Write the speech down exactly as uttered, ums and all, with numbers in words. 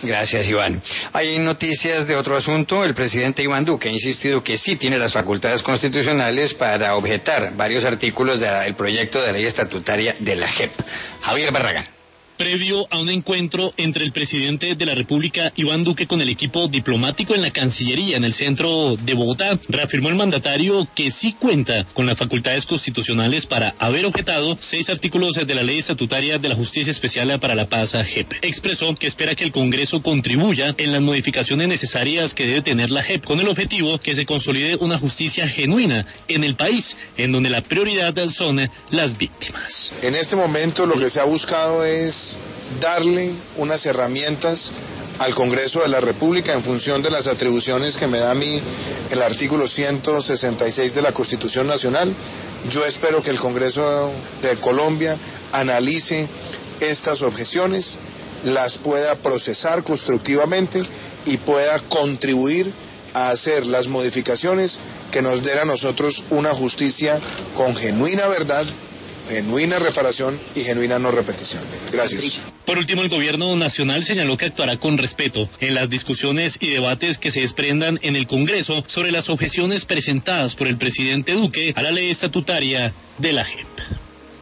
Gracias, Iván. Hay noticias de otro asunto. El presidente Iván Duque ha insistido que sí tiene las facultades constitucionales para objetar varios artículos del proyecto de ley estatutaria de la J E P. Javier Barragán. Previo a un encuentro entre el presidente de la República, Iván Duque, con el equipo diplomático en la Cancillería, en el centro de Bogotá, reafirmó el mandatario que sí cuenta con las facultades constitucionales para haber objetado seis artículos de la Ley Estatutaria de la Justicia Especial para la Paz, J E P. Expresó que espera que el Congreso contribuya en las modificaciones necesarias que debe tener la J E P, con el objetivo que se consolide una justicia genuina en el país, en donde la prioridad son las víctimas. En este momento lo que se ha buscado es darle unas herramientas al Congreso de la República en función de las atribuciones que me da a mí el artículo ciento sesenta y seis de la Constitución Nacional. Yo espero que el Congreso de Colombia analice estas objeciones, las pueda procesar constructivamente y pueda contribuir a hacer las modificaciones que nos den a nosotros una justicia con genuina verdad, genuina reparación y genuina no repetición. Gracias. Por último, el gobierno nacional señaló que actuará con respeto en las discusiones y debates que se desprendan en el Congreso sobre las objeciones presentadas por el presidente Duque a la ley estatutaria de la J E P.